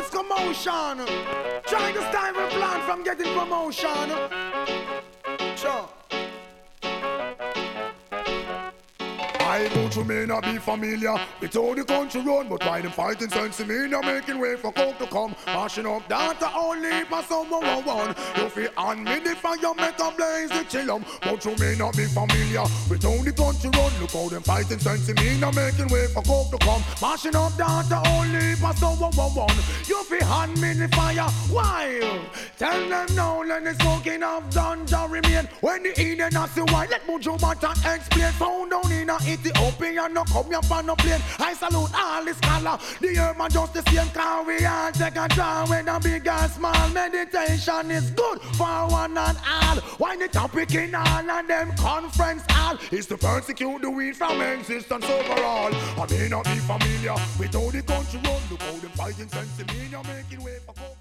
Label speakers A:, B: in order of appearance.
A: this commotion. Trying to stifle plan from getting promotion. Sure. I go to may not be familiar with how the country run, but why them fighting sense in me, now making way for coke to come. Mashing up data only for someone one. You feel on me the fire, make a blaze the chillum. But you may not be familiar with how the country run. Look how them fighting sense in me, now making way for coke to come. Mashing up data only for someone one. You feel on me the fire, why? Tell them now, let the smoking of ganja remain. When the Eden has the wine, let Mojo Mata explain. Found down in a Ethiopian, no come here for no plane. I salute all the scholar. The urban just the same car. We all take a draw when a big and small. Meditation is good for one and all. Why the topic in all and them conference all is to persecute the weed from existence overall. I may not be familiar with how the country run. Look how them fighting sense in me, you're making way for